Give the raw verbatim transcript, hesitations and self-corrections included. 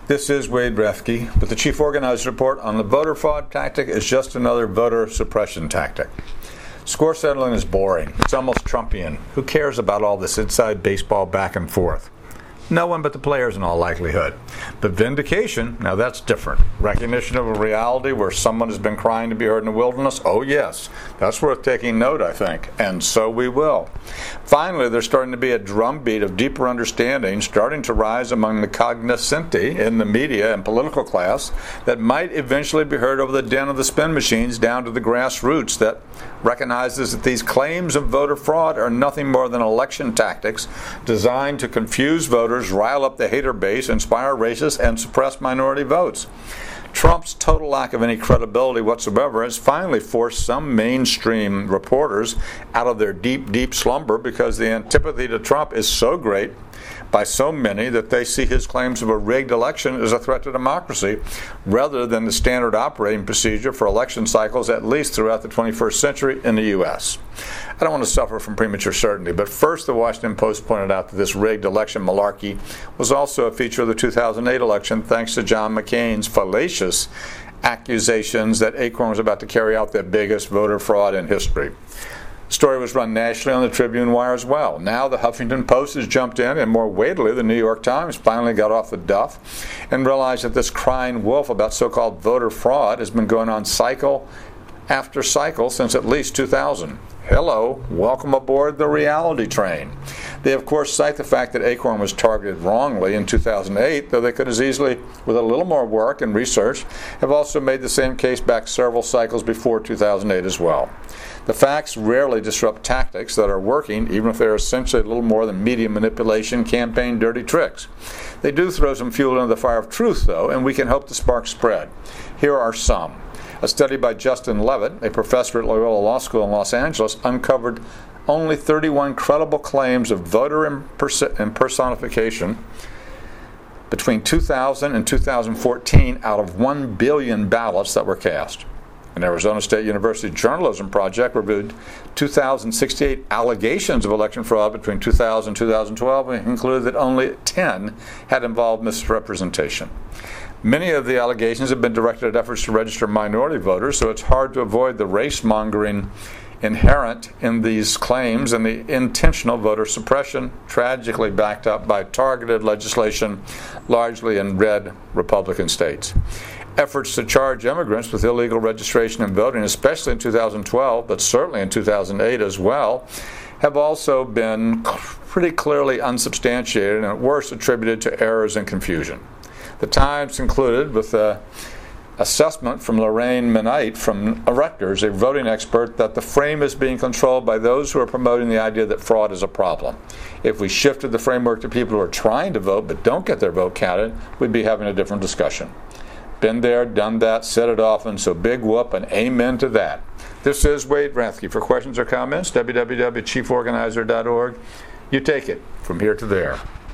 This is Wade Refke, but the Chief Organizer Report on the voter fraud tactic is just another voter suppression tactic. Score settling is boring. It's almost Trumpian. Who cares about all this inside baseball back and forth? No one but the players in all likelihood. But vindication, now that's different. Recognition of a reality where someone has been crying to be heard in the wilderness? Oh yes, that's worth taking note, I think, and so we will. Finally, there's starting to be a drumbeat of deeper understanding starting to rise among the cognoscenti in the media and political class that might eventually be heard over the den of the spin machines down to the grassroots that recognizes that these claims of voter fraud are nothing more than election tactics designed to confuse voters, rile up the hater base, inspire racists, and suppress minority votes. Trump's total lack of any credibility whatsoever has finally forced some mainstream reporters out of their deep, deep slumber because the antipathy to Trump is so great by so many that they see his claims of a rigged election as a threat to democracy rather than the standard operating procedure for election cycles, at least throughout the twenty-first century in the U S. I don't want to suffer from premature certainty, but first the Washington Post pointed out that this rigged election malarkey was also a feature of the two thousand eight election thanks to John McCain's fallacious accusations that Acorn was about to carry out their biggest voter fraud in history. The story was run nationally on the Tribune Wire as well. Now the Huffington Post has jumped in, and more weightily, the New York Times finally got off the duff and realized that this crying wolf about so-called voter fraud has been going on cycle after cycle since at least two thousand. Hello, welcome aboard the reality train. They, of course, cite the fact that Acorn was targeted wrongly in two thousand eight, though they could as easily, with a little more work and research, have also made the same case back several cycles before two thousand eight as well. The facts rarely disrupt tactics that are working, even if they're essentially a little more than media manipulation, campaign dirty tricks. They do throw some fuel into the fire of truth, though, and we can hope to spark spread. Here are some. A study by Justin Levitt, a professor at Loyola Law School in Los Angeles, uncovered only thirty-one credible claims of voter impersonification between two thousand and two thousand fourteen out of one billion ballots that were cast. An Arizona State University Journalism Project reviewed two thousand sixty-eight allegations of election fraud between two thousand and two thousand twelve and concluded that only ten had involved misrepresentation. Many of the allegations have been directed at efforts to register minority voters, so it's hard to avoid the race-mongering inherent in these claims and the intentional voter suppression, tragically backed up by targeted legislation, largely in red Republican states. Efforts to charge immigrants with illegal registration and voting, especially in two thousand twelve, but certainly in two thousand eight as well, have also been pretty clearly unsubstantiated and at worst attributed to errors and confusion. The Times concluded with an assessment from Lorraine Menite from Erectors, a voting expert, that the frame is being controlled by those who are promoting the idea that fraud is a problem. If we shifted the framework to people who are trying to vote but don't get their vote counted, we'd be having a different discussion. Been there, done that, said it often, so big whoop and amen to that. This is Wade Refke. For questions or comments, w w w dot chief organizer dot org. You take it from here to there.